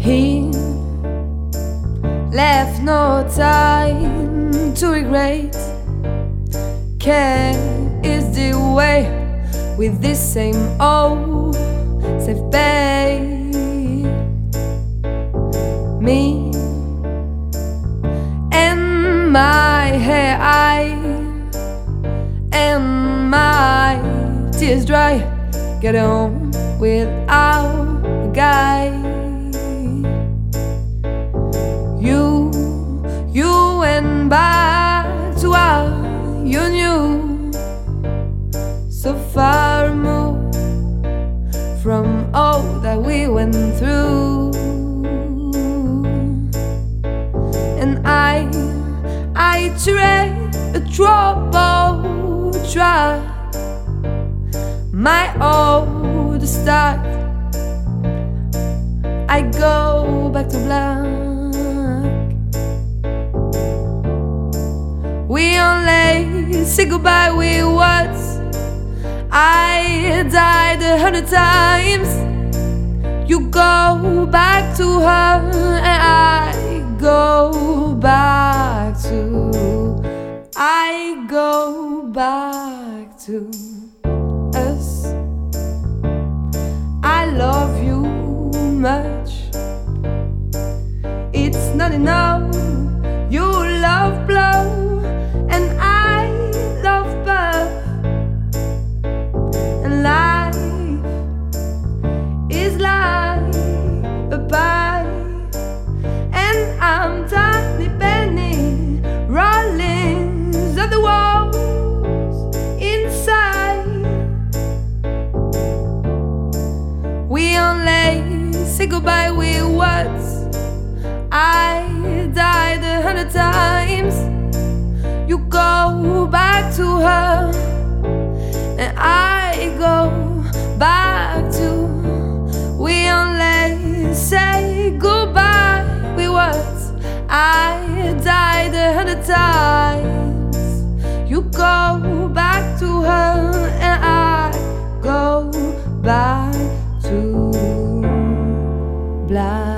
He left no time to regret. Care is the way with this same old safe bay. Me and my hair, and my tears dry. Get on without a guy. You went back to what you knew, so far removed from all that we went through. And I tread a troubled track, my old start. I go back to black. We only say goodbye with words. I died 100 times. You go back to her, and I go back to us. I love you much. It's not enough. You love blow, and I love birth. And life is like a pie, and I'm tiny penny rollings of the walls inside. We only say goodbye with words. I died 100 times. You go back to her, and I go back to. We only say goodbye with words. I died 100 times. You go back to her, and I go back to black.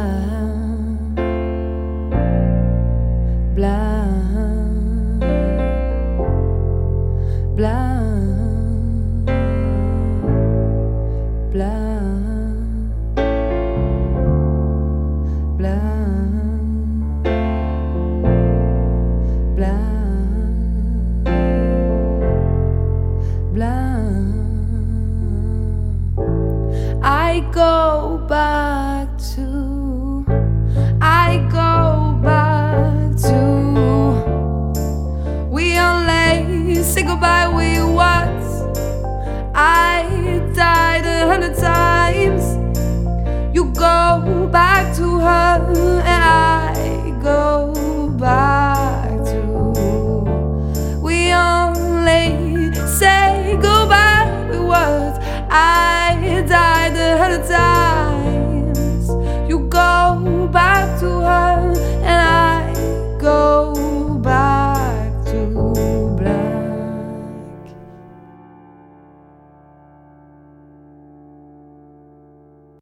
I go back